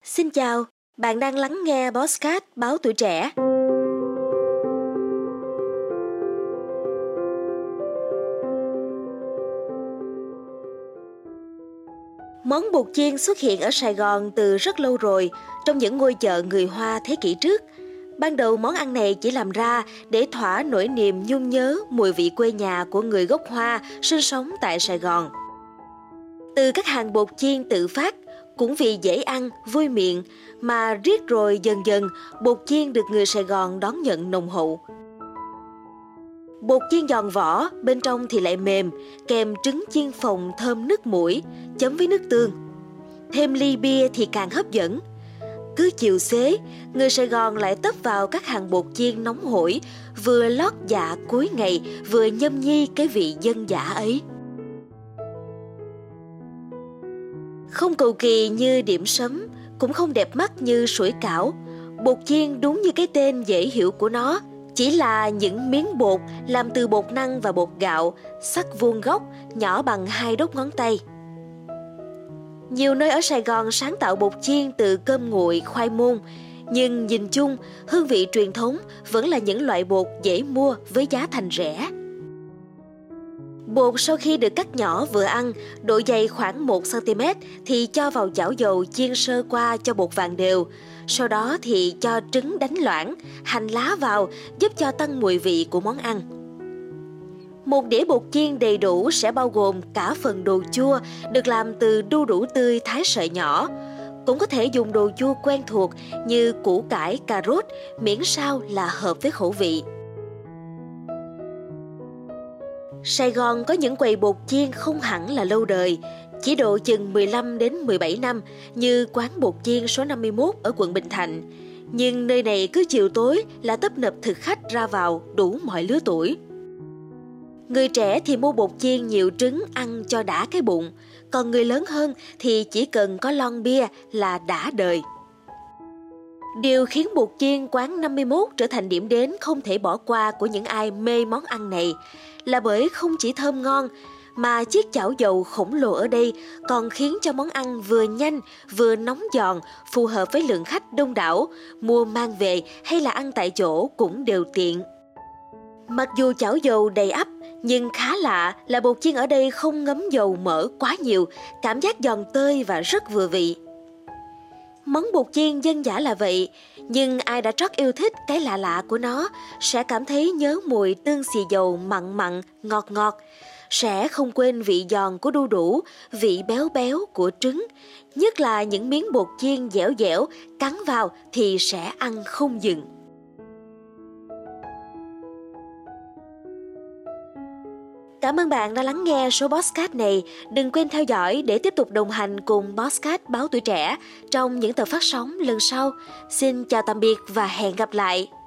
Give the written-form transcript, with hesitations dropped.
Xin chào, bạn đang lắng nghe podcast Báo Tuổi Trẻ. Món bột chiên xuất hiện ở Sài Gòn từ rất lâu rồi, trong những ngôi chợ người Hoa thế kỷ trước. Ban đầu món ăn này chỉ làm ra để thỏa nỗi niềm nhung nhớ mùi vị quê nhà của người gốc Hoa sinh sống tại Sài Gòn. Từ các hàng bột chiên tự phát, cũng vì dễ ăn, vui miệng, mà riết rồi dần dần bột chiên được người Sài Gòn đón nhận nồng hậu. Bột chiên giòn vỏ, bên trong thì lại mềm, kèm trứng chiên phồng thơm nức mũi, chấm với nước tương. Thêm ly bia thì càng hấp dẫn. Cứ chiều xế, người Sài Gòn lại tấp vào các hàng bột chiên nóng hổi, vừa lót dạ cuối ngày, vừa nhâm nhi cái vị dân dã ấy. Không cầu kỳ như điểm sấm, cũng không đẹp mắt như sủi cảo. Bột chiên đúng như cái tên dễ hiểu của nó, chỉ là những miếng bột làm từ bột năng và bột gạo, sắc vuông góc, nhỏ bằng 2 đốt ngón tay. Nhiều nơi ở Sài Gòn sáng tạo bột chiên từ cơm nguội, khoai môn, nhưng nhìn chung, hương vị truyền thống vẫn là những loại bột dễ mua với giá thành rẻ. Bột sau khi được cắt nhỏ vừa ăn, độ dày khoảng 1 cm thì cho vào chảo dầu chiên sơ qua cho bột vàng đều. Sau đó thì cho trứng đánh loãng, hành lá vào giúp cho tăng mùi vị của món ăn. Một đĩa bột chiên đầy đủ sẽ bao gồm cả phần đồ chua được làm từ đu đủ tươi thái sợi nhỏ. Cũng có thể dùng đồ chua quen thuộc như củ cải, cà rốt, miễn sao là hợp với khẩu vị. Sài Gòn có những quầy bột chiên không hẳn là lâu đời, chỉ độ chừng 15 đến 17 năm như quán bột chiên số 51 ở quận Bình Thạnh. Nhưng nơi này cứ chiều tối là tấp nập thực khách ra vào đủ mọi lứa tuổi. Người trẻ thì mua bột chiên nhiều trứng ăn cho đã cái bụng, còn người lớn hơn thì chỉ cần có lon bia là đã đời. Điều khiến bột chiên quán 51 trở thành điểm đến không thể bỏ qua của những ai mê món ăn này là bởi không chỉ thơm ngon, mà chiếc chảo dầu khổng lồ ở đây còn khiến cho món ăn vừa nhanh, vừa nóng giòn, phù hợp với lượng khách đông đảo, mua mang về hay là ăn tại chỗ cũng đều tiện. Mặc dù chảo dầu đầy ắp, nhưng khá lạ là bột chiên ở đây không ngấm dầu mỡ quá nhiều, cảm giác giòn tơi và rất vừa vị. Món bột chiên dân dã là vậy, nhưng ai đã trót yêu thích cái lạ lạ của nó sẽ cảm thấy nhớ mùi tương xì dầu mặn mặn, ngọt ngọt, sẽ không quên vị giòn của đu đủ, vị béo béo của trứng, nhất là những miếng bột chiên dẻo dẻo, cắn vào thì sẽ ăn không dừng. Cảm ơn bạn đã lắng nghe số podcast này. Đừng quên theo dõi để tiếp tục đồng hành cùng podcast Báo Tuổi Trẻ trong những tập phát sóng lần sau. Xin chào tạm biệt và hẹn gặp lại.